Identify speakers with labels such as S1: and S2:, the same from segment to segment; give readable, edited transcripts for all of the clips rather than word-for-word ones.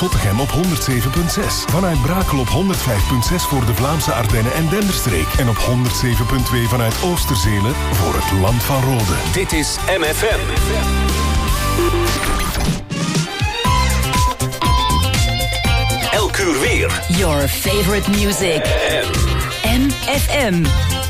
S1: Zottegem op 107.6. Vanuit Brakel op 105.6 voor de Vlaamse Ardennen en Denderstreek. En op 107.2 vanuit Oosterzele voor het Land van Rode.
S2: Dit is MFM. Elk uur weer.
S3: Your favorite music. MFM.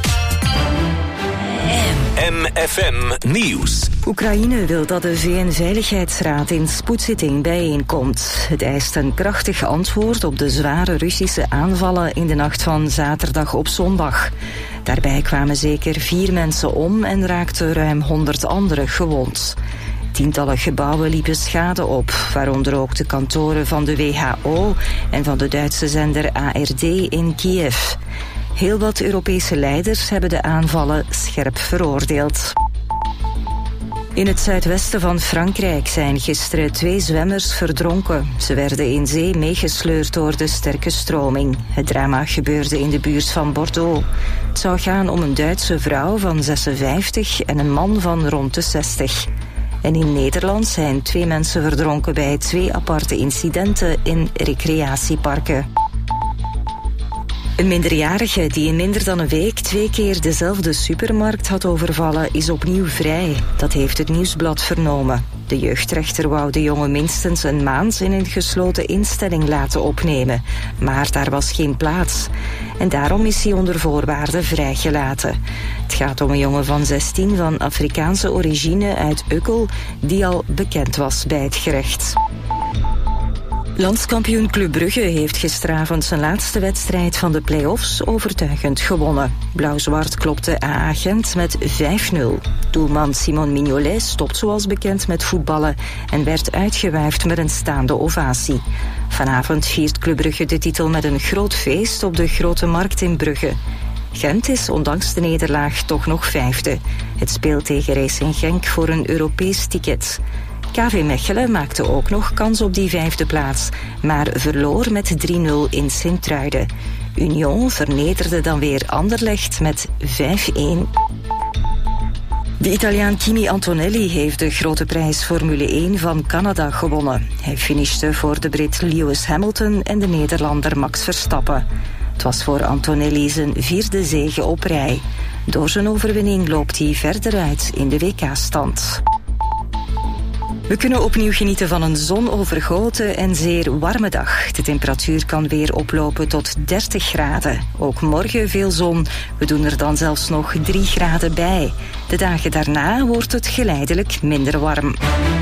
S2: MFM Nieuws.
S4: Oekraïne wil dat de VN-veiligheidsraad in spoedzitting bijeenkomt. Het eist een krachtig antwoord op de zware Russische aanvallen in de nacht van zaterdag op zondag. Daarbij kwamen zeker 4 mensen om en raakten ruim 100 anderen gewond. Tientallen gebouwen liepen schade op, waaronder ook de kantoren van de WHO en van de Duitse zender ARD in Kiev. Heel wat Europese leiders hebben de aanvallen scherp veroordeeld. In het zuidwesten van Frankrijk zijn gisteren 2 zwemmers verdronken. Ze werden in zee meegesleurd door de sterke stroming. Het drama gebeurde in de buurt van Bordeaux. Het zou gaan om een Duitse vrouw van 56 en een man van rond de 60. En in Nederland zijn 2 mensen verdronken bij 2 aparte incidenten in recreatieparken. Een minderjarige die in minder dan een week 2 keer dezelfde supermarkt had overvallen is opnieuw vrij. Dat heeft het Nieuwsblad vernomen. De jeugdrechter wou de jongen minstens een maand in een gesloten instelling laten opnemen. Maar daar was geen plaats. En daarom is hij onder voorwaarden vrijgelaten. Het gaat om een jongen van 16 van Afrikaanse origine uit Ukkel die al bekend was bij het gerecht. Landskampioen Club Brugge heeft gisteravond zijn laatste wedstrijd van de play-offs overtuigend gewonnen. Blauw-zwart klopte AA Gent met 5-0. Doelman Simon Mignolet stopt zoals bekend met voetballen en werd uitgewuifd met een staande ovatie. Vanavond viert Club Brugge de titel met een groot feest op de Grote Markt in Brugge. Gent is ondanks de nederlaag toch nog 5e. Het speelt tegen Racing Genk voor een Europees ticket. KV Mechelen maakte ook nog kans op die 5e plaats, maar verloor met 3-0 in Sint-Truiden. Union vernederde dan weer Anderlecht met 5-1. De Italiaan Kimi Antonelli heeft de grote prijs Formule 1 van Canada gewonnen. Hij finishte voor de Brit Lewis Hamilton en de Nederlander Max Verstappen. Het was voor Antonelli zijn 4e zege op rij. Door zijn overwinning loopt hij verder uit in de WK-stand. We kunnen opnieuw genieten van een zonovergoten en zeer warme dag. De temperatuur kan weer oplopen tot 30 graden. Ook morgen veel zon. We doen er dan zelfs nog 3 graden bij. De dagen daarna wordt het geleidelijk minder warm.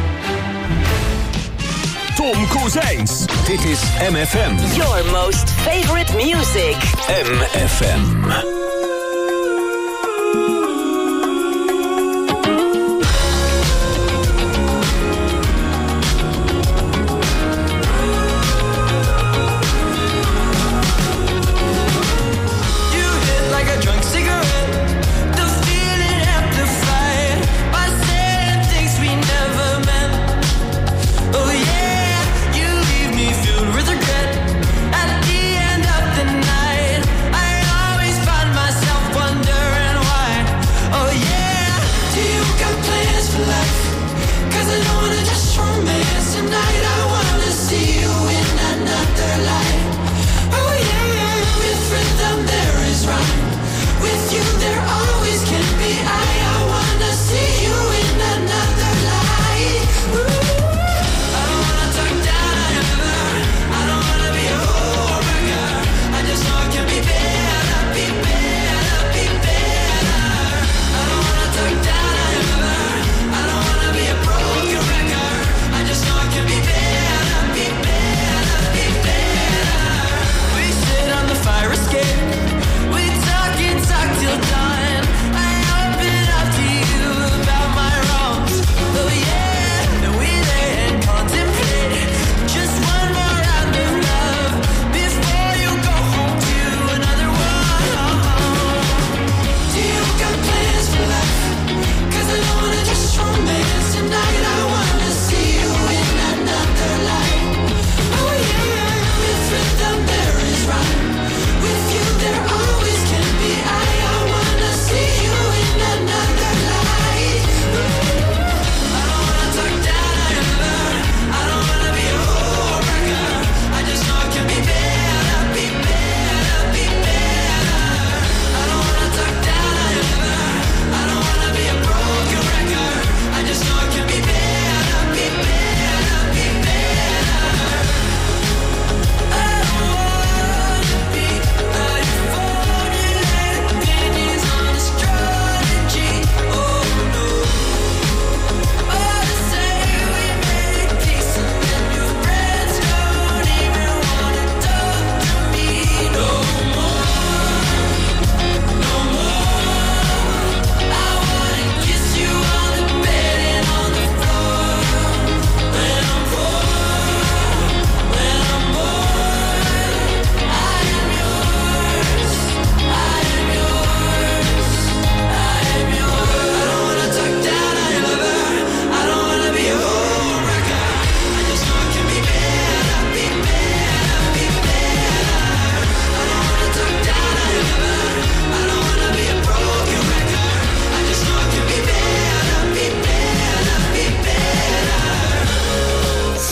S2: Tom Kozijns. Dit is MFM.
S3: Your most favorite music.
S2: MFM.
S5: Find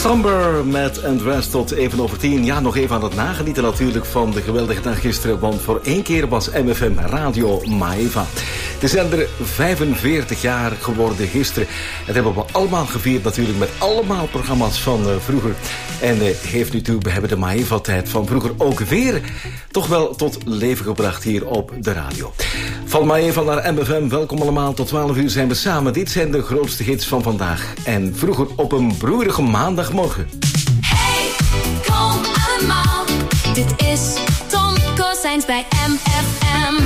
S5: Somber met Undressed tot even over 10. Ja, nog even aan het nagenieten natuurlijk van de geweldige dag gisteren. Want voor 1 keer was MFM Radio Maeva. De zender 45 jaar geworden gisteren. Dat hebben we allemaal gevierd natuurlijk met allemaal programma's van vroeger. En geeft nu toe, we hebben de Maeva-tijd van vroeger ook weer toch wel tot leven gebracht hier op de radio. Van Maeva naar MFM, welkom allemaal. Tot 12 uur zijn we samen. Dit zijn de grootste hits van vandaag. En vroeger op een broeierige maandagmorgen.
S6: Hey, kom allemaal. Dit is Tom Kozijns bij MFM.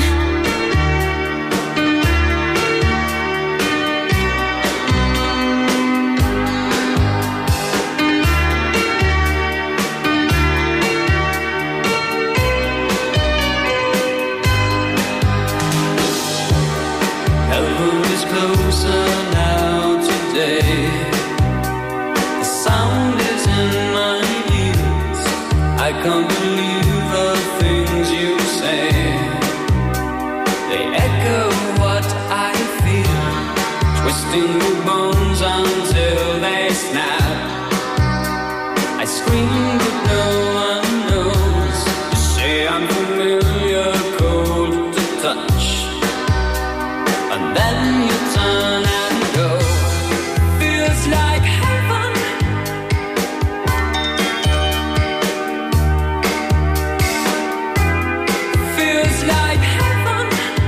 S7: Closer now today. The sound is in my ears. I can't believe the things you say. They echo what I feel, twisting the bones until they snap. I scream but no one knows. You say I'm familiar, cold to touch. And then you turn and go. Feels like heaven. Feels like heaven.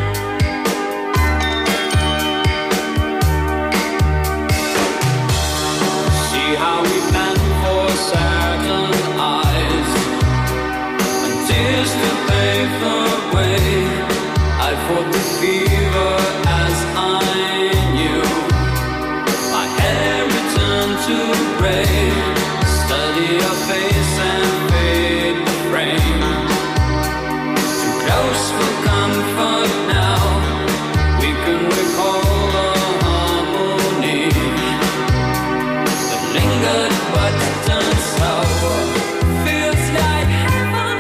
S7: See how we plan for certain eyes and tears to pave the way. I fought the fever I knew. My hair returned to gray. Study your face and fade the frame. Too close for comfort now. We can recall the harmony that lingered but turned sour. Feels like heaven.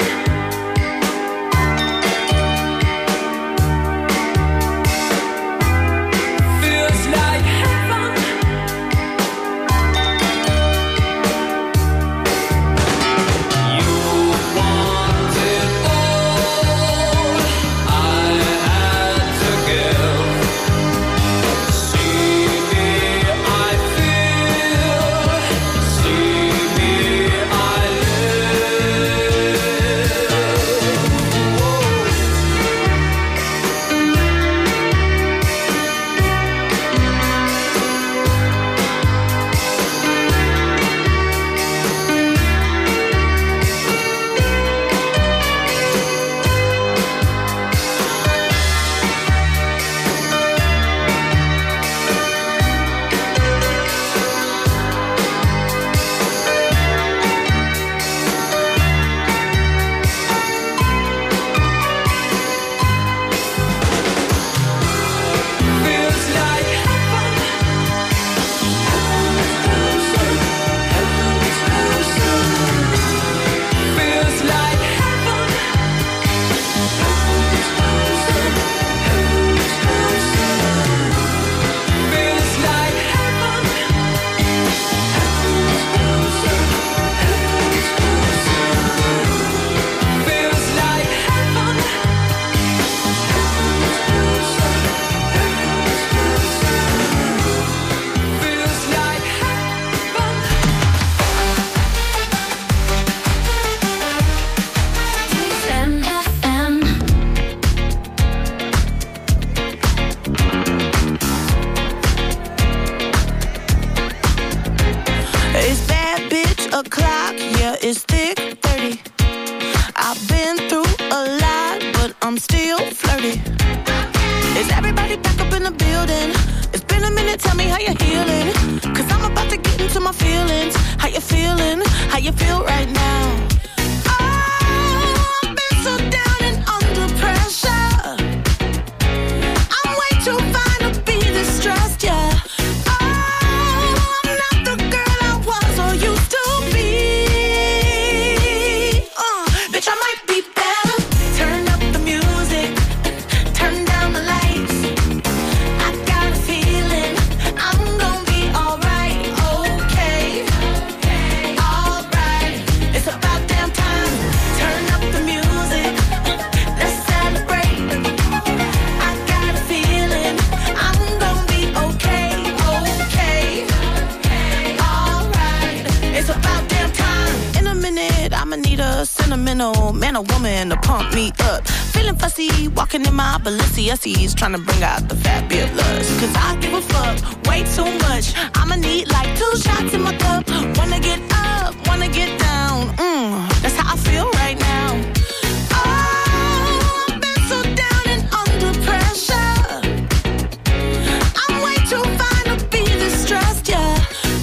S8: sentimental man or woman to pump me up. Feeling fussy, walking in my Balenciennes, trying to bring out the fabulous. Cause I give a fuck way too much. I'ma need like 2 shots in my cup. Wanna get up, wanna get down. That's how I feel right now. Oh, I've been so down and under pressure. I'm way too fine to be distressed, yeah.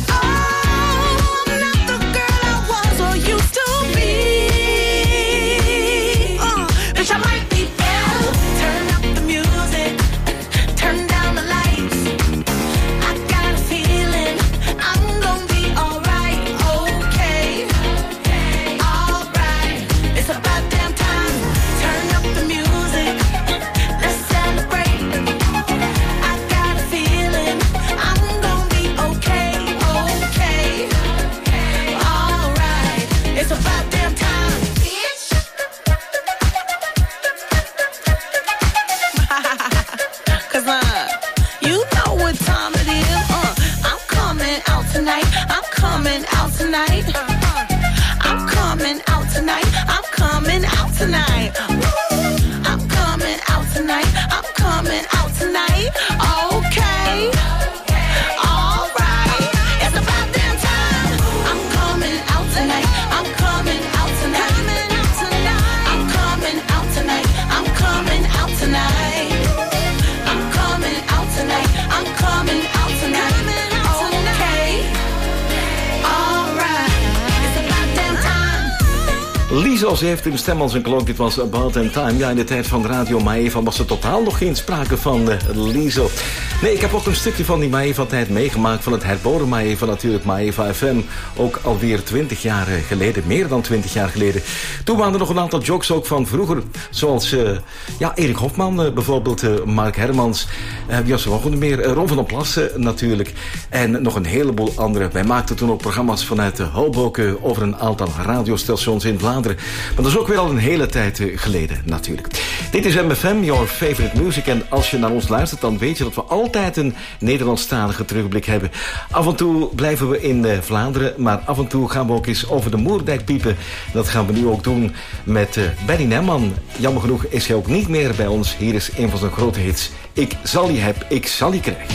S5: Lizo, ze heeft een stem als een klok. Dit was About That Time. Ja, in de tijd van Radio Maeva was er totaal nog geen sprake van Lizo. Nee, ik heb ook een stukje van die Maeva-tijd meegemaakt. Van het herboren Maeva, natuurlijk Maeva FM. Ook alweer 20 jaar geleden. Meer dan 20 jaar geleden. Toen waren er nog een aantal jocks ook van vroeger. Zoals Erik Hofman, bijvoorbeeld Mark Hermans. Wie was er nog meer? Ron van der Plassen natuurlijk. En nog een heleboel andere. Wij maakten toen ook programma's vanuit Hoboken over een aantal radiostations in Vlaanderen. Maar dat is ook weer al een hele tijd geleden natuurlijk. Dit is MFM, your favorite music. En als je naar ons luistert, dan weet je dat we altijd een Nederlandstalige terugblik hebben. Af en toe blijven we in Vlaanderen, maar af en toe gaan we ook eens over de Moerdijk piepen. Dat gaan we nu ook doen met Benny Nemman. Jammer genoeg is hij ook niet meer bij ons. Hier is een van zijn grote hits. Ik zal je heb, ik zal je krijgen.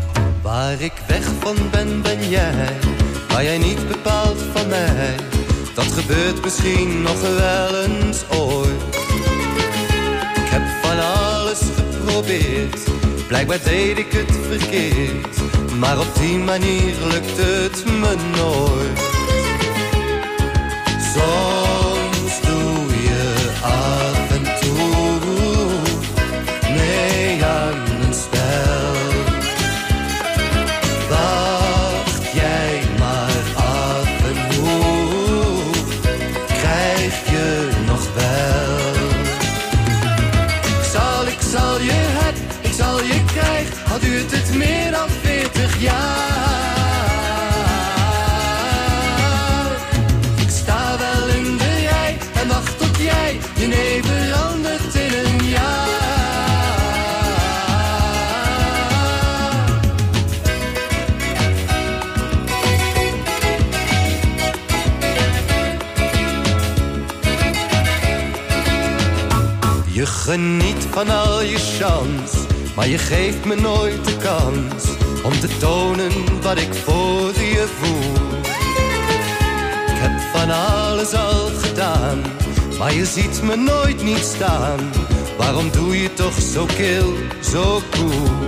S9: Waar ik weg van ben jij. Waar jij niet bepaalt van mij. Dat gebeurt misschien nog wel eens ooit. Ik heb van alles geprobeerd. Blijkbaar deed ik het verkeerd. Maar op die manier lukt het me nooit. Soms doe je af en toe mee aan een spel. Wacht jij maar af en hoe krijg je nog wel. Ik zal je heb, ik zal je krijg, al duurt het meer dan 40 jaar. Ik sta wel in de rij en wacht tot jij je nee verandert in een jaar. Je geniet van al je chance, maar je geeft me nooit de kans om te tonen wat ik voor je voel. Ik heb van alles al gedaan, maar je ziet me nooit niet staan. Waarom doe je toch zo kil, zo cool?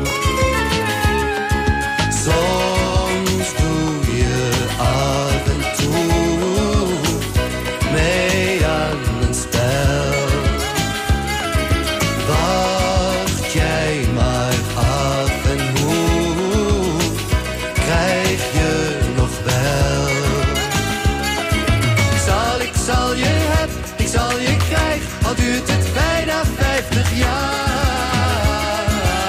S9: Soms doe je af en toe mee aan een spel. Wacht jij maar af en hoe krijg je nog wel. Ik zal je heb, ik zal je krijg, al duurt het bijna 50 jaar.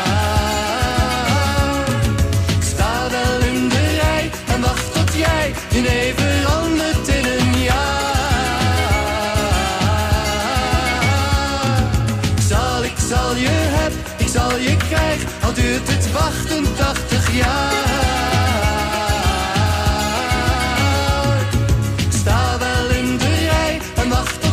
S9: Ik sta wel in de rij en wacht tot jij je nee verandert in een jaar. Ik zal je heb, ik zal je krijg, al duurt het 88 jaar. Ik sta wel in de rij en wacht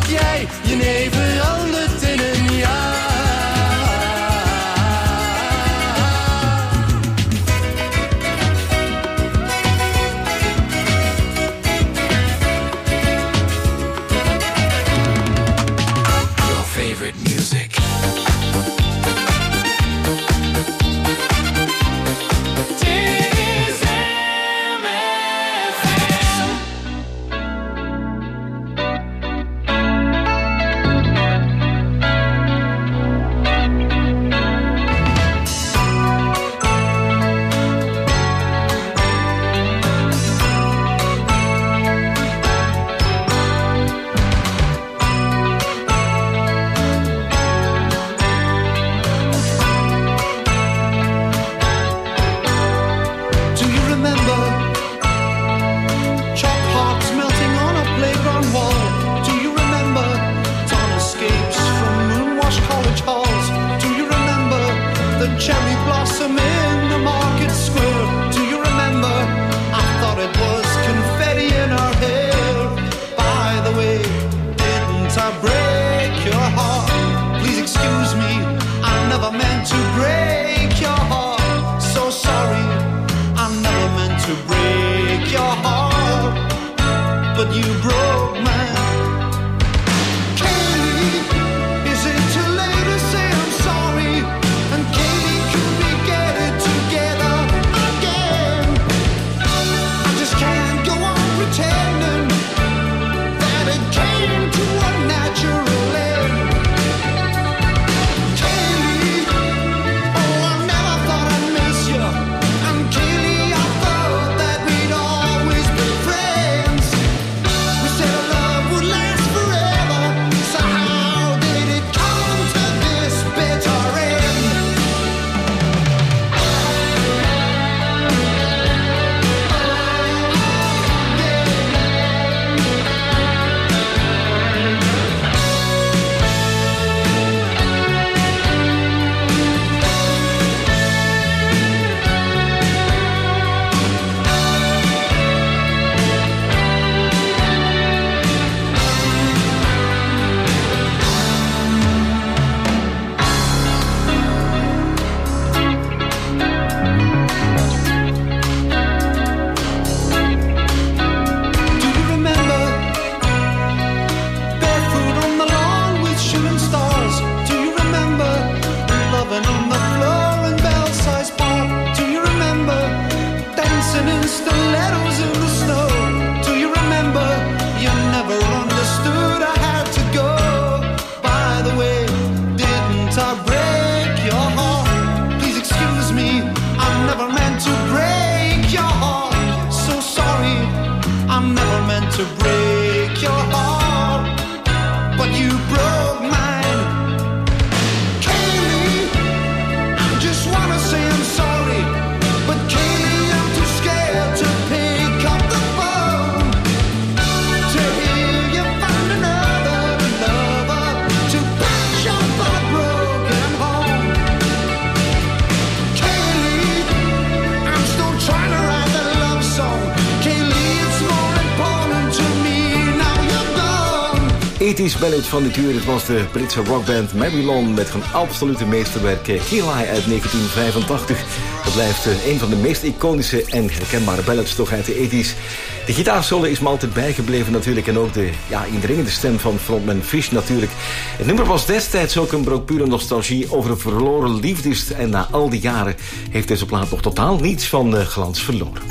S5: 80's ballad van dit uur. Het was de Britse rockband Marilyn met een absolute meesterwerk Key Lie uit 1985. Dat blijft een van de meest iconische en herkenbare ballads toch uit de 80's. De gitaarsolo is me altijd bijgebleven natuurlijk. En ook de indringende stem van frontman Fish natuurlijk. Het nummer was destijds ook een brok pure nostalgie over een verloren liefdes. En na al die jaren heeft deze plaat nog totaal niets van glans verloren.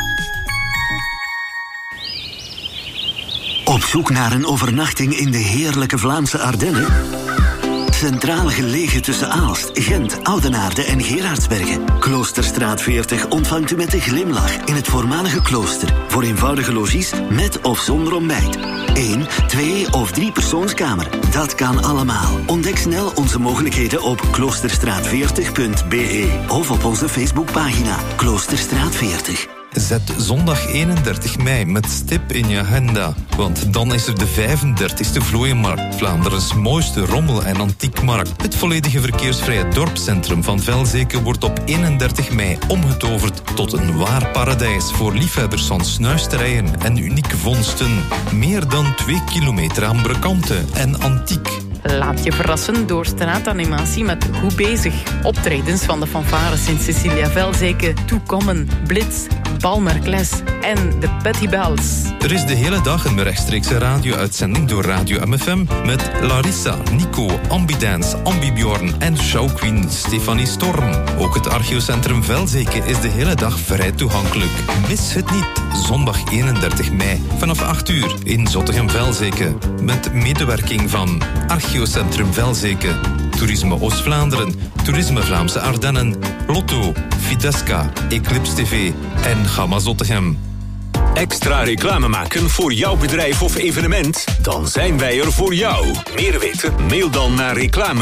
S10: Op zoek naar een overnachting in de heerlijke Vlaamse Ardennen? Centraal gelegen tussen Aalst, Gent, Oudenaarde en Gerardsbergen. Kloosterstraat 40 ontvangt u met een glimlach in het voormalige klooster. Voor eenvoudige logies met of zonder ontbijt. 1, 2 of 3 persoonskamer. Dat kan allemaal. Ontdek snel onze mogelijkheden op kloosterstraat40.be of op onze Facebookpagina Kloosterstraat 40.
S11: Zet zondag 31 mei met stip in je agenda. Want dan is er de 35e Vlooienmarkt. Vlaanderens mooiste rommel- en antiekmarkt. Het volledige verkeersvrije dorpscentrum van Velzeke wordt op 31 mei omgetoverd tot een waar paradijs voor liefhebbers van snuisterijen en unieke vondsten. Meer dan 2 kilometer aan brokanten en antiek.
S12: Laat je verrassen door straatanimatie met Goed Bezig. Optredens van de fanfare Sint-Cecilia Velzeke, Toekommen, Blitz, Balmerkles en de Petty Bells.
S11: Er is de hele dag een rechtstreekse radio-uitzending door Radio MFM met Larissa, Nico, Ambidance, Ambibjorn en showqueen Stefanie Storm. Ook het archeocentrum Velzeke is de hele dag vrij toegankelijk. Mis het niet, zondag 31 mei vanaf 8 uur in Zottegem-Velzeke. Met medewerking van Archeocentrum Velzeke, Toerisme Oost-Vlaanderen, Toerisme Vlaamse Ardennen, Lotto, Fidesca, Eclipse TV en Gamma Zottegem.
S2: Extra reclame maken voor jouw bedrijf of evenement? Dan zijn wij er voor jou. Meer weten? Mail dan naar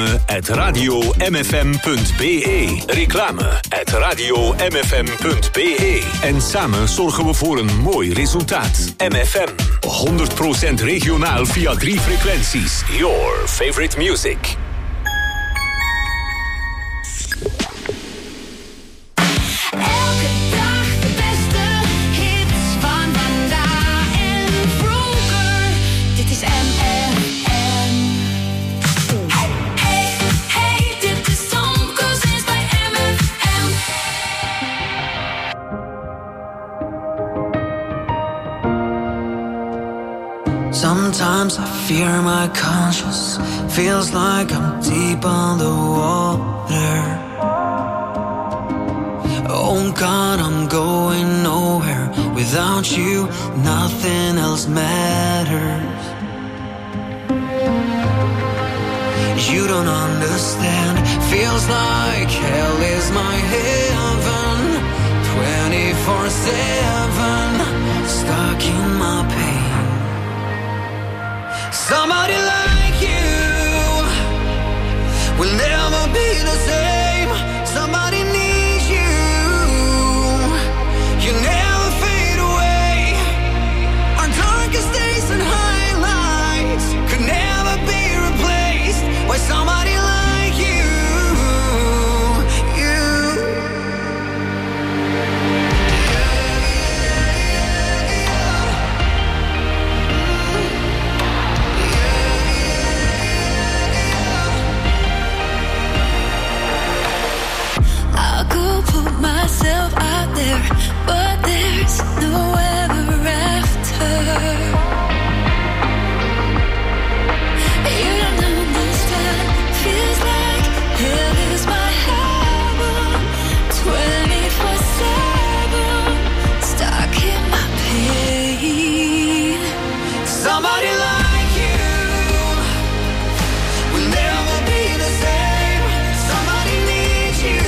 S2: reclame@radiomfm.be. Reclame@radiomfm.be. En samen zorgen we voor een mooi resultaat. MFM. 100% regionaal via 3 frequenties. Your favorite music.
S13: Sometimes I fear my conscience, feels like I'm deep underwater. Oh God, I'm going nowhere. Without you, nothing else matters. You don't understand, feels like hell is my heaven. 24/7, stuck in my pain. Somebody like you will never be the same. Somebody needs you. You never fade away. Our darkest days and highlights could never be replaced by somebody like you.
S6: Put myself out there, but there's no ever after. You don't understand, feels like hell is my heaven. 24/7, stuck in my pain.
S13: Somebody like you will never be the same. Somebody needs you.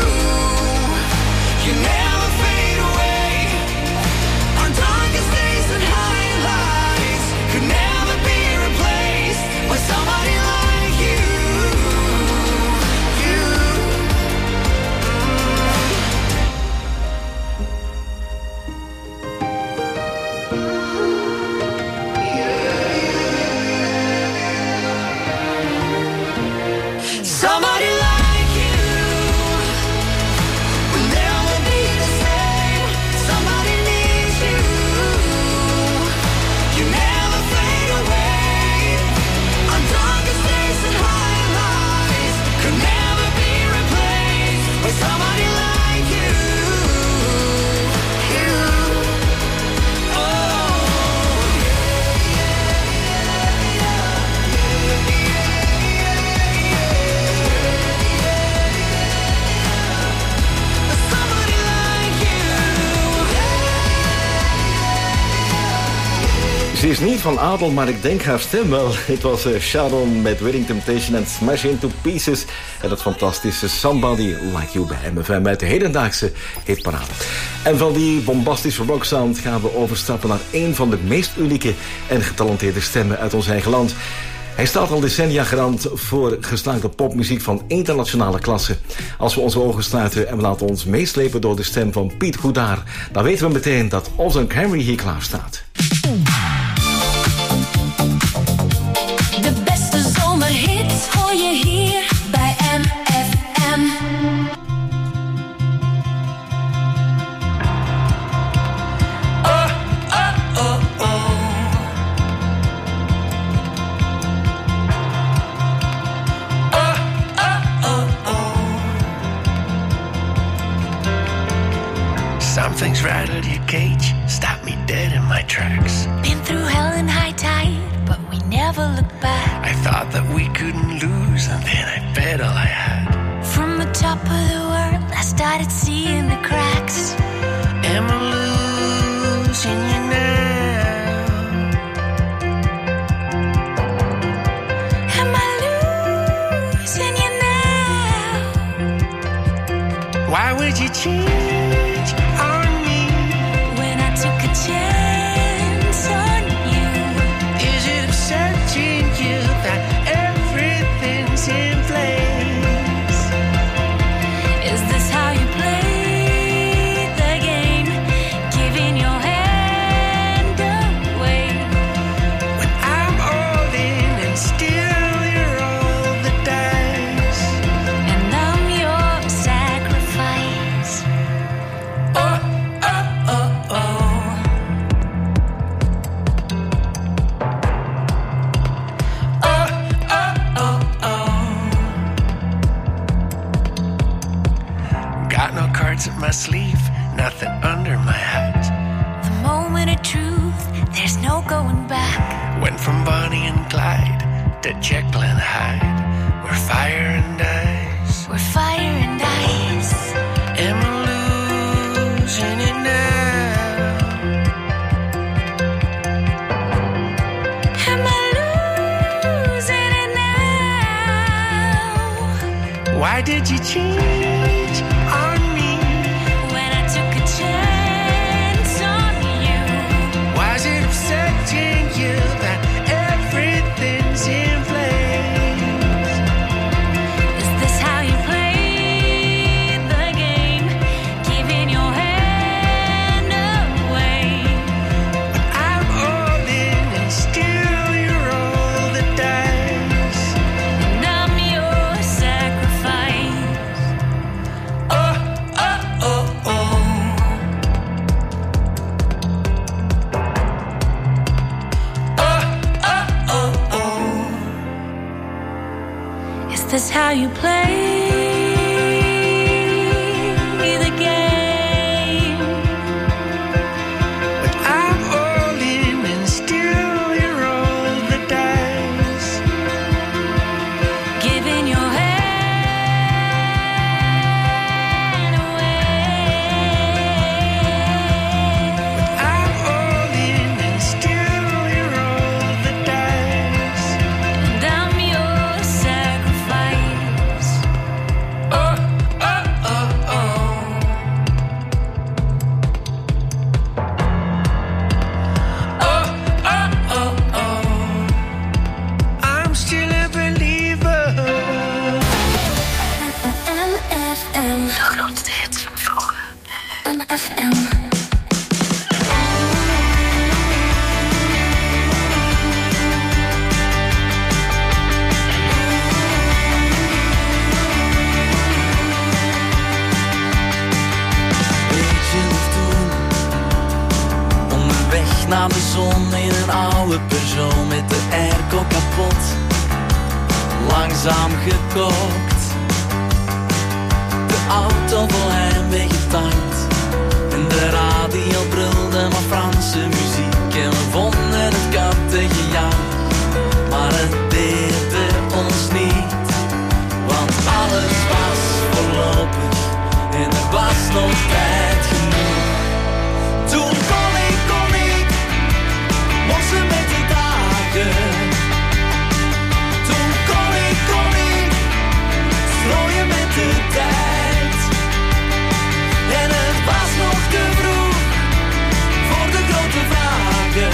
S13: You never fade away. Our darkest days and highlights could never be replaced by somebody like you. Somebody like you will never be the same. Somebody needs you. You never fade away. Our darkest days and highlights could never be replaced by somebody like you.
S5: Ze is niet van adel, maar ik denk haar stem wel. Het was Sharon met Wedding Temptation en Smash Into Pieces. En dat fantastische Somebody Like You bij MFM uit de hedendaagse hitparade. En van die bombastische rocksound gaan we overstappen naar een van de meest unieke en getalenteerde stemmen uit ons eigen land. Hij staat al decennia garant voor geslaagde popmuziek van internationale klasse. Als we onze ogen sluiten en we laten ons meeslepen door de stem van Piet Goudaert, dan weten we meteen dat onze Camry hier klaar staat.
S6: De beste zomerhits hoor je hier bij MFM.
S13: Oh, oh, oh, oh. Oh, oh, oh, oh.
S14: Something's rattled your cage, stopped me dead in my tracks.
S6: Been through hell and high tide, but we never look back.
S14: I thought that we couldn't lose, and then I bet all I had.
S6: From the top of the world, I started seeing the cracks.
S14: Am I losing you now?
S6: Am I losing you now?
S14: Why would you change on me
S6: when I took a chance on you?
S14: Is it upsetting you that everything's in place?
S6: Is this how you play the game? Giving your hand away
S14: when I'm all in and still you're all the dice,
S6: and I'm your sacrifice.
S14: to Jekyll and Hyde. We're fire and ice.
S6: We're fire and ice.
S14: And we're losing it now.
S6: Am I losing it now?
S14: Why did you change on me?
S6: When I took a chance on you.
S14: Why is it upsetting you that everything's in flames?
S6: Is this how you play the game? Giving your hand away.
S14: I'm all in and still you're all the dice.
S6: And I'm your sacrifice.
S14: Oh, oh, oh, oh. Oh, oh, oh, oh.
S6: Is this how you play the game?
S14: But I'm all in and still you're all the dice.
S6: Giving your hand away.
S14: I'm all in and still you're all the dice.
S6: And I'm your sacrifice.
S14: Oh, oh, oh, oh. Oh, oh, oh, oh. I'm still a believer.
S6: MFM. De grootste hits van vroeger. MFM.
S15: Weet je nog toen, onderweg naar de zon in een oude Peugeot met de airco kapot, langzaam gekookt, de auto vol heimwee getankt en de radio brulde maar Franse muziek en we vonden het kattengejank, maar het deerde ons niet, want alles was voorlopig en er was nog tijd genoeg. Toen kon ik mossen met de dagen. Toen kon ik strooien met de tijd. En het was nog te vroeg voor de grote vragen.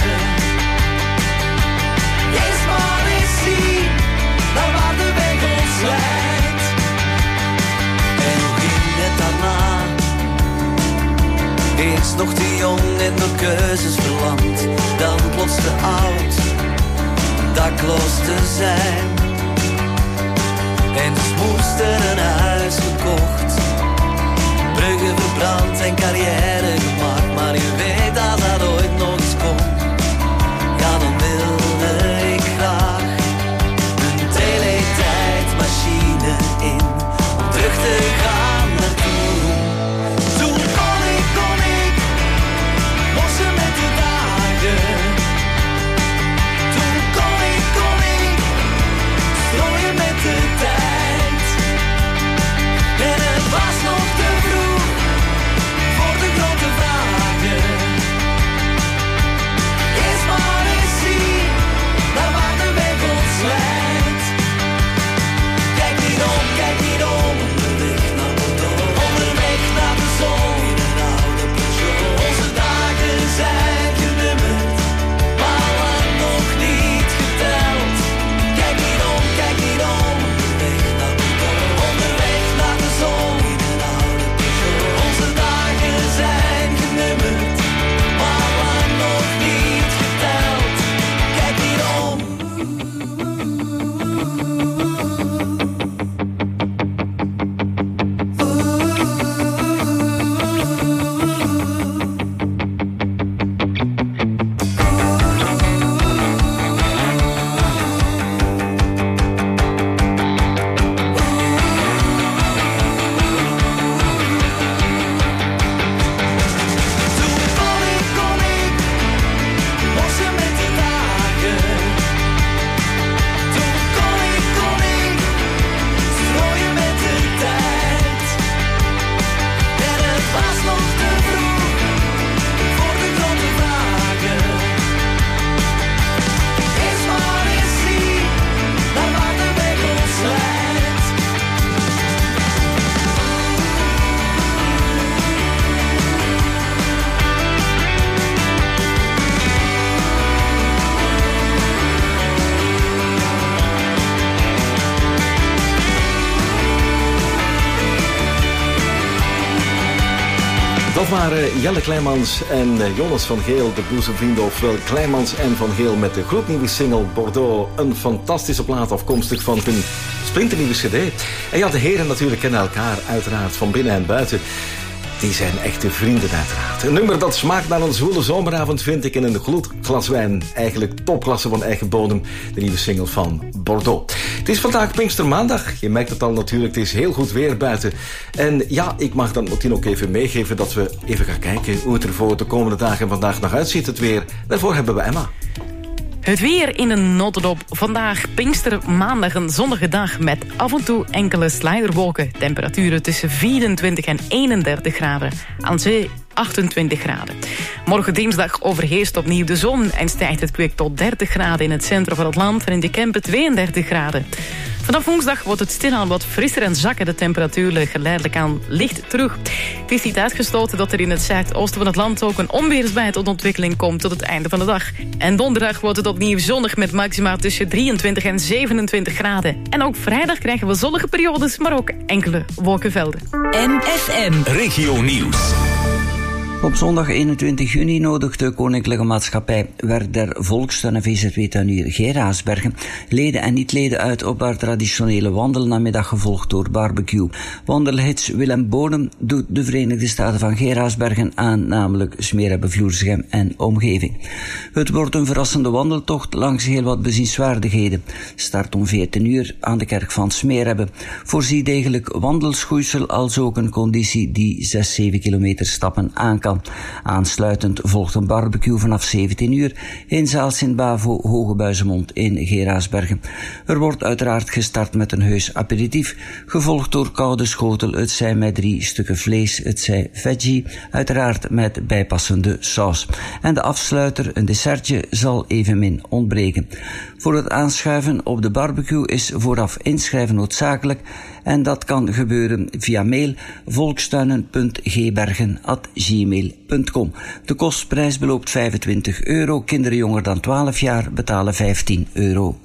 S15: Eerst maar eens zien naar waar de weg ons leidt. En hoe ging het daarna? Eerst nog te jong en door keuzes verlamd, dan plots te oud, dakloos te zijn. En dus moest er een huis gekocht, bruggen verbrand en carrière gemaakt. Maar je weet dat dat ooit nog eens komt, ja dan wilde ik graag een teletijdmachine in, om terug te gaan naar toen. Toen kon ik mossen met de dagen.
S5: waren Jelle Kleimans en Jonas van Geel, de boezemvrienden, ofwel Kleimans en van Geel met de gloednieuwe single Bordeaux. Een fantastische plaat afkomstig van hun splinternieuwe cd. En ja, de heren natuurlijk kennen elkaar uiteraard van binnen en buiten. Die zijn echte vrienden uiteraard. Een nummer dat smaakt naar een zwoele zomeravond vind ik in een gloed glas wijn. Eigenlijk topklasse van eigen bodem. De nieuwe single van Bordeaux. Het is vandaag Pinkstermaandag. Je merkt het al natuurlijk, het is heel goed weer buiten. En ja, ik mag dan meteen ook even meegeven dat we even gaan kijken hoe het er voor de komende dagen vandaag nog uitziet, het weer. Daarvoor hebben we Emma.
S12: Het weer in een notendop. Vandaag Pinkstermaandag, een zonnige dag met af en toe enkele sluierwolken. Temperaturen tussen 24 en 31 graden. Aan zee 28 graden. Morgen dinsdag overheerst opnieuw de zon en stijgt het kwik tot 30 graden in het centrum van het land en in de Kempen 32 graden. Vanaf woensdag wordt het stilaan wat frisser en zakken de temperatuur geleidelijk aan licht terug. Het is niet uitgesloten dat er in het zuidoosten van het land ook een onweersbui tot ontwikkeling komt tot het einde van de dag. En donderdag wordt het opnieuw zonnig met maxima tussen 23 en 27 graden. En ook vrijdag krijgen we zonnige periodes, maar ook enkele wolkenvelden.
S3: MFM
S2: Regio Nieuws.
S16: Op zondag 21 juni nodigt de Koninklijke Maatschappij Werk der Volkstuin en VZW-tuinier Geraasbergen leden en niet-leden uit op haar traditionele wandelnamiddag gevolgd door barbecue. Wandelgids Willem Bodem doet de Verenigde Staten van Geraasbergen aan, namelijk Smeerebbe, Vloersegem en omgeving. Het wordt een verrassende wandeltocht langs heel wat bezienswaardigheden. Start om 14 uur aan de kerk van Smeerebbe. Voorzie degelijk wandelschoeisel als ook een conditie die 6-7 kilometer stappen aan kan. Aansluitend volgt een barbecue vanaf 17 uur in zaal Sint-Bavo, Hogebuizemond in Geraasbergen. Er wordt uiteraard gestart met een heus aperitief, gevolgd door koude schotel, het zij met 3 stukken vlees, het zij veggie, uiteraard met bijpassende saus. En de afsluiter, een dessertje, zal evenmin ontbreken. Voor het aanschuiven op de barbecue is vooraf inschrijven noodzakelijk en dat kan gebeuren via mail volkstuinen.gbergen@gmail.com. De kostprijs beloopt €25. Kinderen jonger dan 12 jaar betalen €15.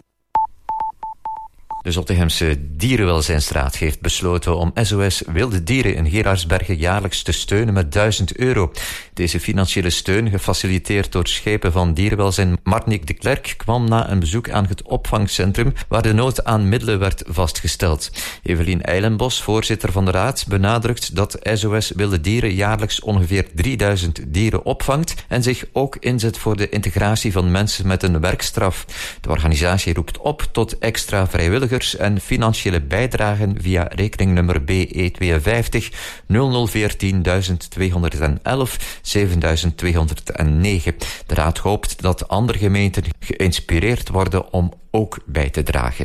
S17: De Zottegemse Dierenwelzijnsraad heeft besloten om SOS Wilde Dieren in Geraardsbergen jaarlijks te steunen met €1000. Deze financiële steun, gefaciliteerd door schepen van dierenwelzijn Marnik de Klerk, kwam na een bezoek aan het opvangcentrum waar de nood aan middelen werd vastgesteld. Evelien Eilenbos, voorzitter van de raad, benadrukt dat SOS Wilde Dieren jaarlijks ongeveer 3000 dieren opvangt en zich ook inzet voor de integratie van mensen met een werkstraf. De organisatie roept op tot extra vrijwilligers en financiële bijdragen via rekeningnummer BE52 0014 211 7209. De raad hoopt dat andere gemeenten geïnspireerd worden om ook bij te dragen.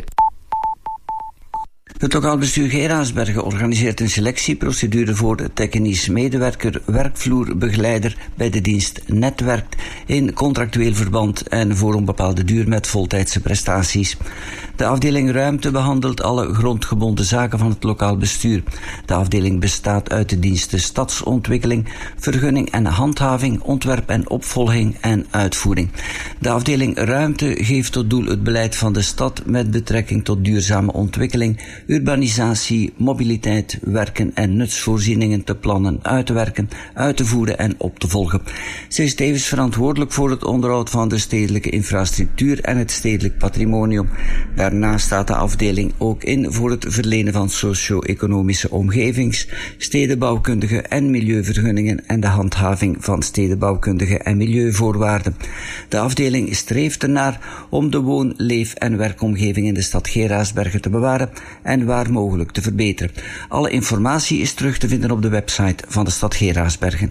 S16: Het lokaal bestuur Geraasbergen organiseert een selectieprocedure voor de technisch medewerker werkvloerbegeleider bij de dienst Netwerkt in contractueel verband en voor een bepaalde duur met voltijdse prestaties. De afdeling Ruimte behandelt alle grondgebonden zaken van het lokaal bestuur. De afdeling bestaat uit de diensten Stadsontwikkeling, Vergunning en Handhaving, Ontwerp en Opvolging en Uitvoering. De afdeling Ruimte geeft tot doel het beleid van de stad met betrekking tot duurzame ontwikkeling, urbanisatie, mobiliteit, werken en nutsvoorzieningen te plannen, uit te werken, uit te voeren en op te volgen. Zij is tevens verantwoordelijk voor het onderhoud van de stedelijke infrastructuur en het stedelijk patrimonium. Daarnaast staat de afdeling ook in voor het verlenen van socio-economische omgevings-, stedenbouwkundige en milieuvergunningen en de handhaving van stedenbouwkundige en milieuvoorwaarden. De afdeling streeft ernaar om de woon-, leef- en werkomgeving in de stad Geraasbergen te bewaren en waar mogelijk te verbeteren. Alle informatie is terug te vinden op de website van de stad Geraasbergen.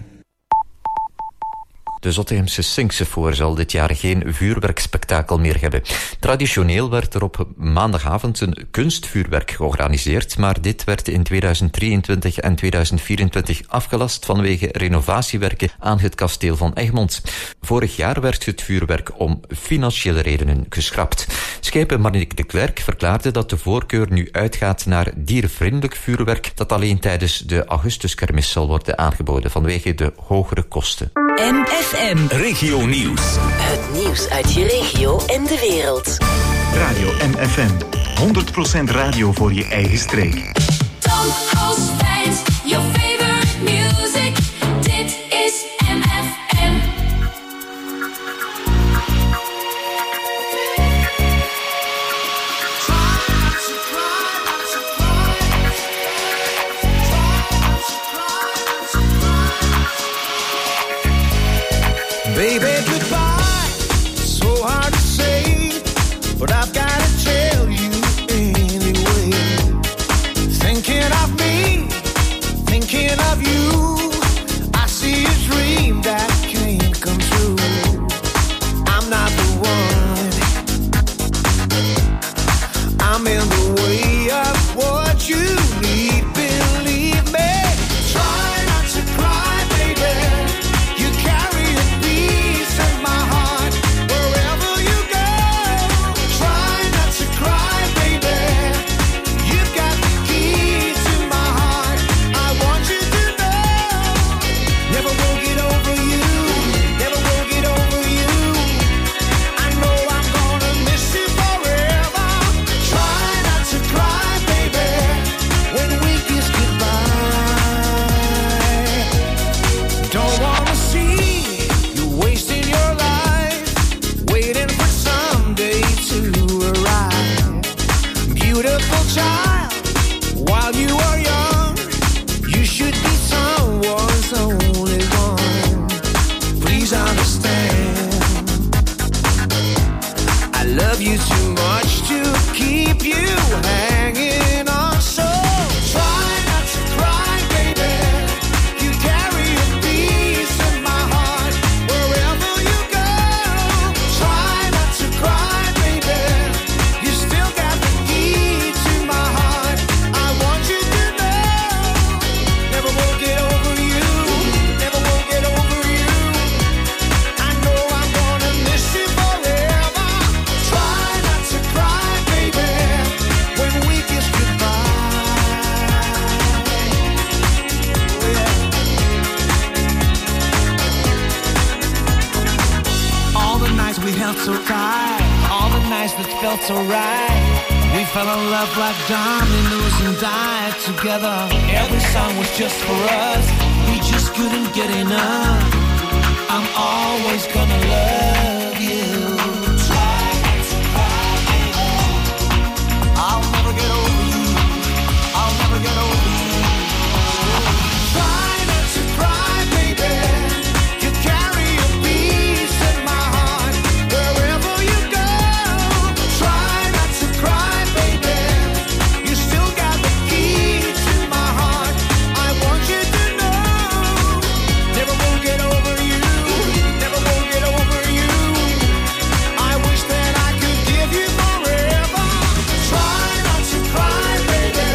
S17: De Zottegemse Sinksefoor zal dit jaar geen vuurwerkspektakel meer hebben. Traditioneel werd er op maandagavond een kunstvuurwerk georganiseerd, maar dit werd in 2023 en 2024 afgelast vanwege renovatiewerken aan het kasteel van Egmond. Vorig jaar werd het vuurwerk om financiële redenen geschrapt. Schepen Marnik de Klerk verklaarde dat de voorkeur nu uitgaat naar diervriendelijk vuurwerk dat alleen tijdens de augustuskermis zal worden aangeboden vanwege de hogere kosten.
S3: MFM
S2: Regio Nieuws.
S3: Het nieuws uit je regio en de wereld.
S18: Radio MFM. 100% radio voor je eigen streek.
S6: Tom als fans, your favorite music. Dit
S14: child while you are young. You should be someone's only one. Please understand, I love you too much to keep you hanging on. So try not to cry, baby. You carry a piece of my heart wherever you go. Try not to cry, baby. You still got the key to my heart. I want you to know, never will get over you. Never will get over you. I know I'm gonna miss you forever. Try not to cry, baby, when we kiss goodbye. Oh, yeah. All the nights we held so tight, all the nights that felt so right. We fell in love like dominoes and died together. Every song was just for us. We just couldn't get enough. I'm always gonna love you. Try not to cry, baby. I'll never get over you. I'll never get over you. Try not to cry, baby. You carry a piece of my heart wherever you go. Try not to cry, baby. You still got the key to my heart. I want you to know, never will get over you. Never will get over you. I wish that I could give you forever. Try not to cry, baby.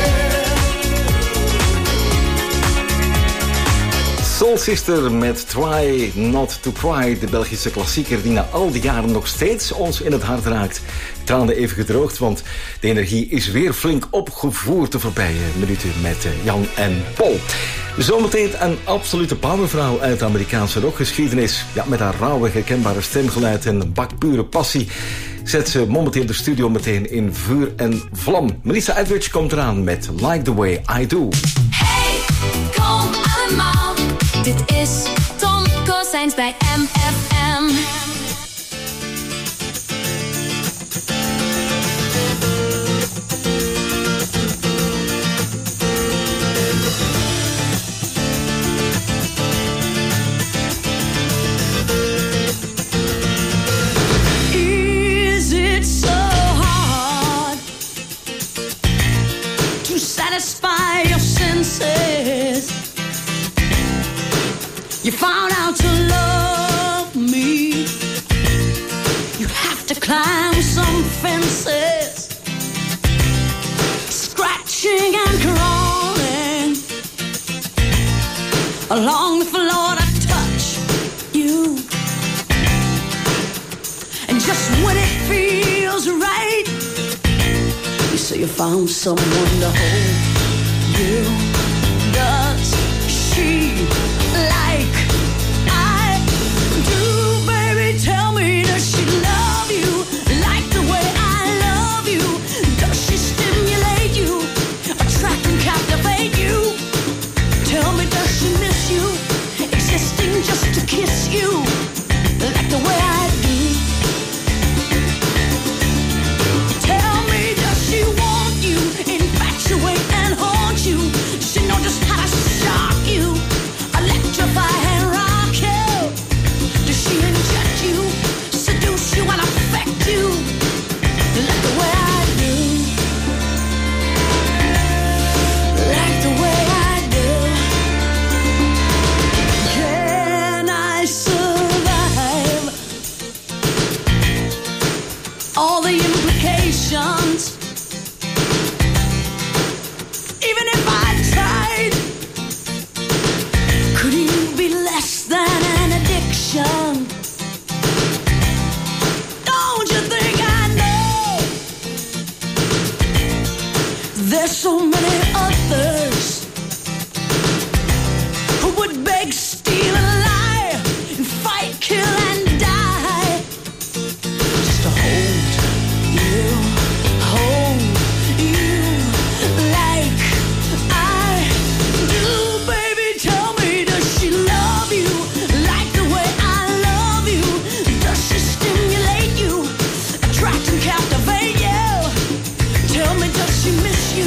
S5: Soul Sister met Try Not To Cry, de Belgische klassieker die na al die jaren nog steeds ons in het hart raakt. Tranen even gedroogd, want de energie is weer flink opgevoerd de voorbije minuten met Jan en Paul. Zometeen een absolute powervrouw uit de Amerikaanse rockgeschiedenis. Ja, met haar rauwe, herkenbare stemgeluid en een bak pure passie zet ze momenteel de studio meteen in vuur en vlam. Melissa Etheridge komt eraan met Like The Way I Do.
S6: Hey, kom allemaal. Dit is Tom Kozijns bij MFM.
S19: Is it so hard to satisfy your senses? You found out to love me. You have to climb some fences, scratching and crawling along the floor to touch you. And just when it feels right, you say you found someone to hold you. Does she like I do, baby? Tell me, does she love you like the way I love you? Does she stimulate you, attract and captivate you? Tell me, does she miss you, existing just to kiss you like the way I do? Tell me, does she want you, infatuate and haunt you? Does she know just how to shock you, electrify and rock you? Does she inject you, seduce you and affect you like the way I do? Like the way I do. Can I survive all the implications? Even if I tried, could you be less than an addiction? Don't you think I know there's so many others who would beg, steal and lie, and fight, kill and die just to hold you like I do, baby. Tell me, does she love you like the way I love you? Does she stimulate you, attract and captivate you? Tell me, does she miss you?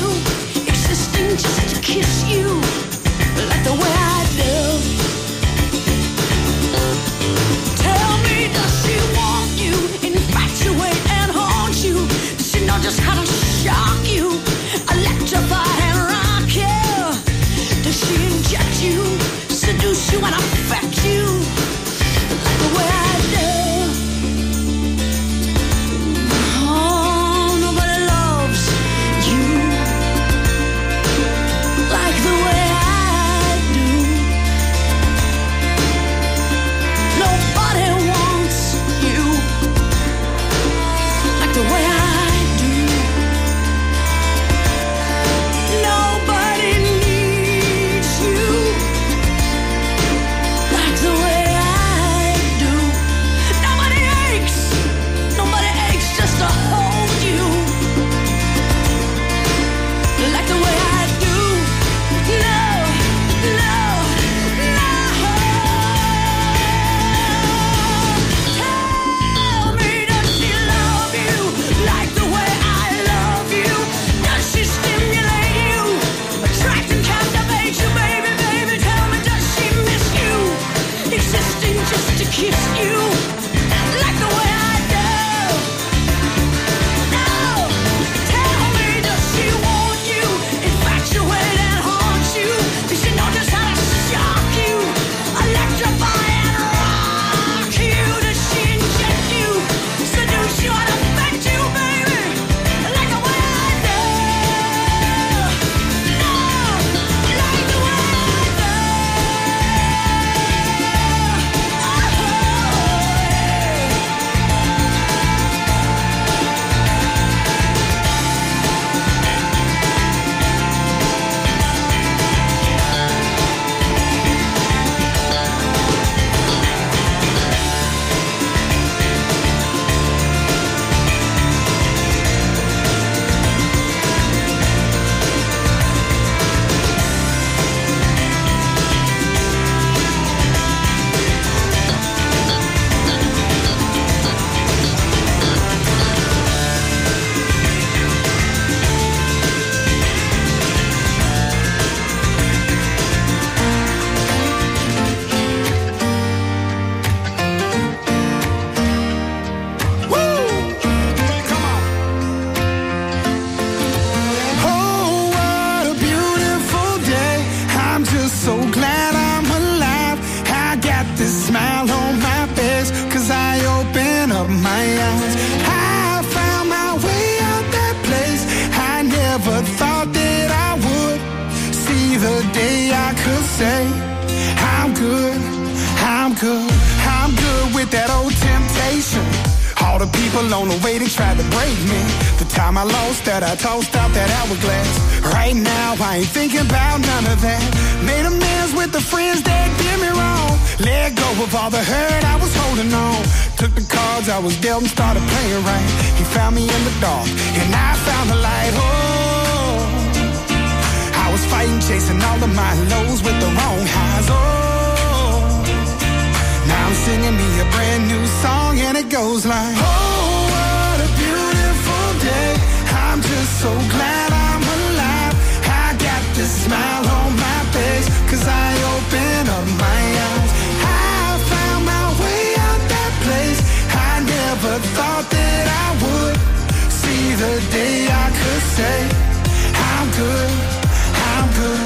S20: could say I'm good, I'm good, I'm good with that old temptation. All the people on the way, they tried to break me. The time I lost that, I tossed out that hourglass. Right now, I ain't thinking about none of that. Made amends with the friends that did me wrong. Let go of all the hurt I was holding on. Took the cards I was dealt and started playing right. He found me in the dark, and I found the light. Oh, I was fighting, chasing all of my lows with the wrong highs. Oh, now I'm singing me a brand new song, and it goes like, oh, what a beautiful day. I'm just so glad I'm alive. I got this smile on my face, 'cause I opened up my eyes. I found my way out that place. I never thought that I would see the day I could say I'm good, I'm good.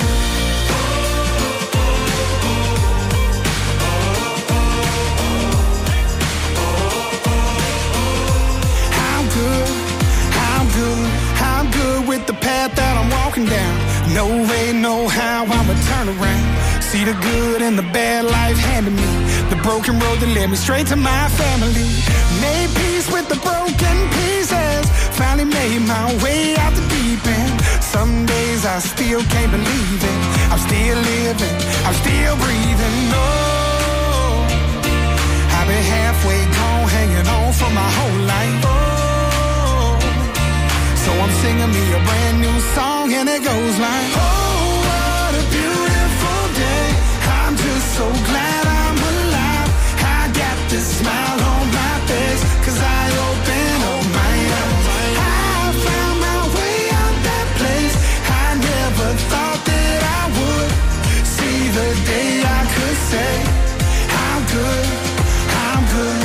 S20: I'm good with the path that I'm walking down. No way, no how, I'ma turn around. See the good and the bad life handed me. The broken road that led me straight to my family. Made peace with the broken pieces. Finally made my way out the deep end. Some days I still can't believe it. I'm still living, I'm still breathing. Oh, I've been halfway gone, hanging on for my whole life. So I'm singing me a brand new song, and it goes like, oh, what a beautiful day. I'm just so glad I'm alive. I got this smile on my face, 'cause I opened up my eyes. I found my way out that place. I never thought that I would see the day I could say I'm good, I'm good.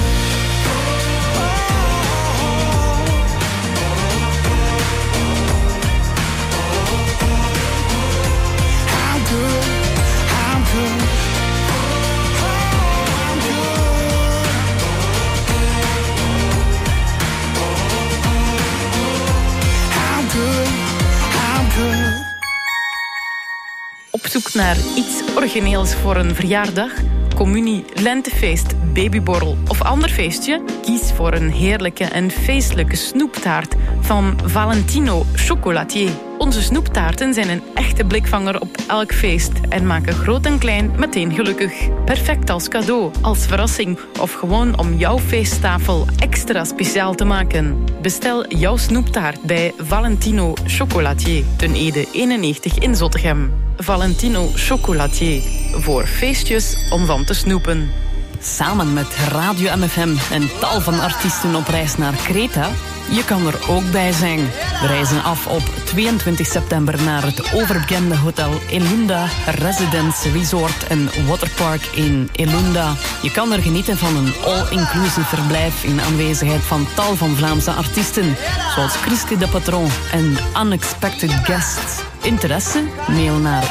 S12: Op zoek naar iets origineels voor een verjaardag, communie, lentefeest, babyborrel of ander feestje? Kies voor een heerlijke en feestelijke snoeptaart van Valentino Chocolatier. Onze snoeptaarten zijn een echte blikvanger op elk feest en maken groot en klein meteen gelukkig. Perfect als cadeau, als verrassing of gewoon om jouw feesttafel extra speciaal te maken. Bestel jouw snoeptaart bij Valentino Chocolatier, ten Ede 91 in Zottegem. Valentino Chocolatier, voor feestjes om van te snoepen.
S21: Samen met Radio MFM en tal van artiesten op reis naar Kreta. Je kan er ook bij zijn. We reizen af op 22 september naar het overbekende hotel Elunda Residence Resort en Waterpark in Elunda. Je kan er genieten van een all-inclusive verblijf in aanwezigheid van tal van Vlaamse artiesten, zoals Christy de Patron en Unexpected Guests. Interesse? Mail naar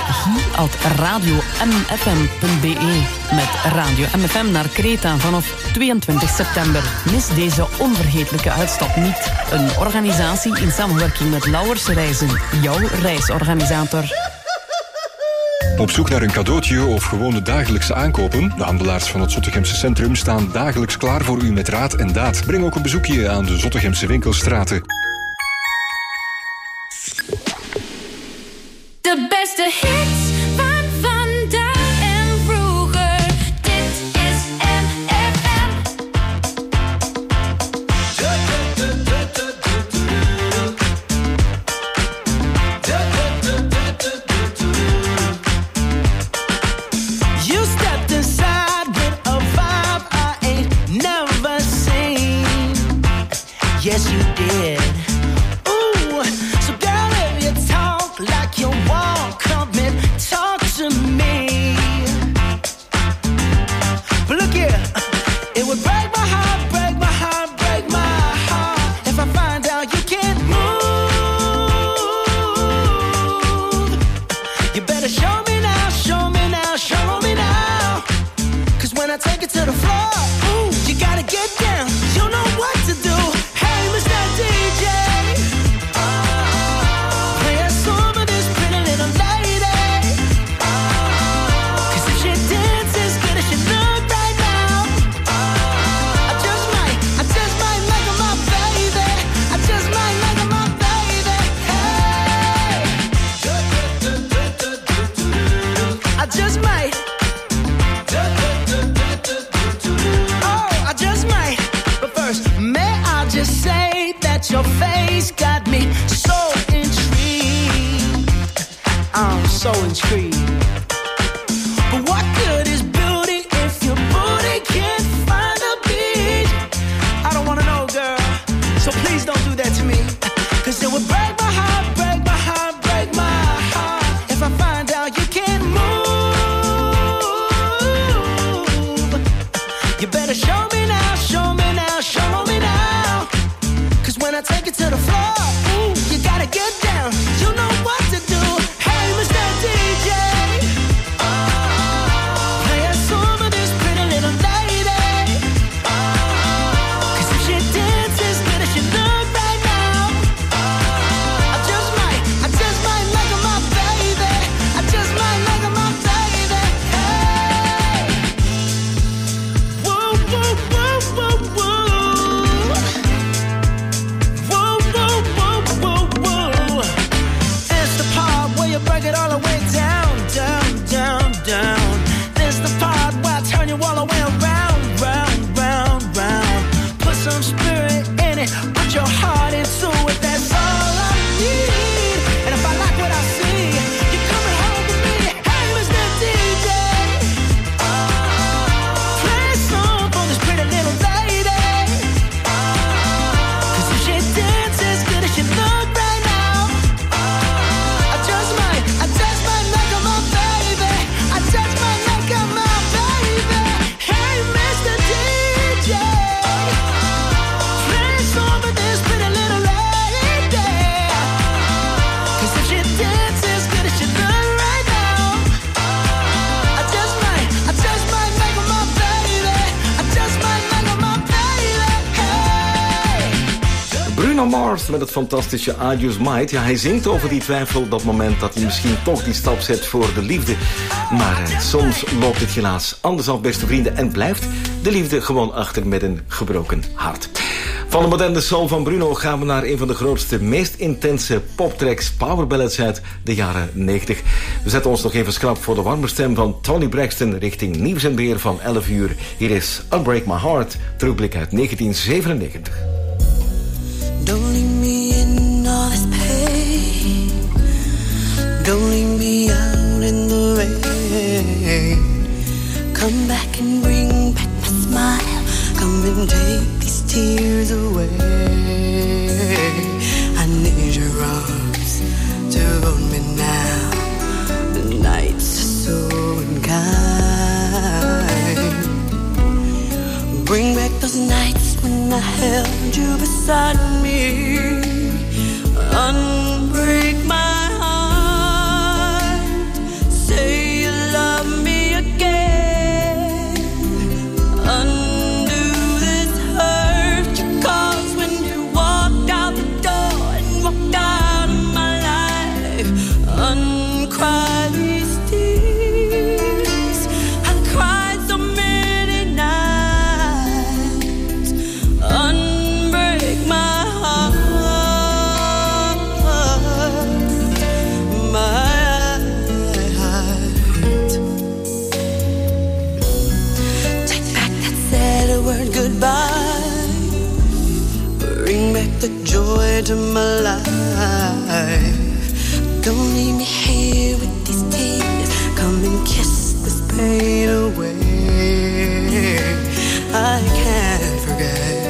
S21: hi@radiomfm.be. Met Radio MFM naar Kreta vanaf 22 september. Mis deze onvergetelijke uitstap niet. Een organisatie in samenwerking met Lauwers Reizen, jouw reisorganisator.
S22: Op zoek naar een cadeautje of gewoon de dagelijkse aankopen? De handelaars van het Zottegemse centrum staan dagelijks klaar voor u met raad en daad. Breng ook een bezoekje aan de Zottegemse winkelstraten.
S6: De beste hits van vandaag en vroeger. Dit is MFM.
S14: You stepped inside with a vibe I ain't never seen. Yes, you did. Ooh, so girl, if you talk like you want, come and talk to me. But look here, it would break my heart, break my heart, break my heart if I find out you can't move. You better show me now, show me now, show me now. 'Cause when I take it to the floor, ooh, you gotta get down. You know what to do. Hey, Mr. DJ, play a song of this pretty at your face got me so intrigued. I'm so intrigued. But what good is beauty if your booty can't find a beat? I don't wanna know, girl, so please don't do that to me. Cause it would break my heart, break my heart, break my heart if I find out you can't move. You better show me now, show me now, show me now. Cause when I take it to the floor, ooh, you gotta get down. You know what to do. Hey, Mr. DJ, play a song for this pretty little lady. Cause if she dances good as she look right now, I just might make her my baby. I just might make her my baby. Hey, woo, woo, woo, woo, woo. Woo, woo, woo, woo, woo. This the part where you break it all the way down, down, down, down. This the part where I turn you all the way around, round, round, round. Put some spirit in it, put your heart into it. That's all I need. And if I like what I see, you're coming home with me. Hey, Mr. DJ, play a song for this pretty little lady. Cause if she dances good as she look right now, I just might make her my baby. I just might make her my baby. Hey, Mr. DJ, play a song for this pretty little lady. Cause if she dances good as she look right now, I just might make her my baby. I just might make her my baby. Hey.
S5: Bruno Mars met het fantastische I Just Might. Ja, hij zingt over die twijfel op dat moment dat hij misschien toch die stap zet voor de liefde. Maar soms loopt het helaas anders af, beste vrienden, en blijft de liefde gewoon achter met een gebroken hart. Van de moderne soul van Bruno gaan we naar een van de grootste, meest intense poptracks, powerballads uit de jaren 90. We zetten ons nog even schrap voor de warme stem van Tony Braxton richting Nieuws en Weer van 11 uur. Hier is Unbreak My Heart, terugblik uit 1997.
S19: Don't leave me in all this pain. Don't leave me out in the rain. Come back and bring back my smile. Come and take these tears away. I need your arms to hold me now. The nights are so unkind. Bring back those nights when I held you beside me. Unbreak my heart. Say you love me again. Undo this hurt you caused when you walked out the door and walked out of my life. Uncry these tears. I've cried so many nights. Unbreak my heart. Word goodbye. Bring back the joy to my life. Don't leave me here with these tears. Come and kiss this pain away. I can't forget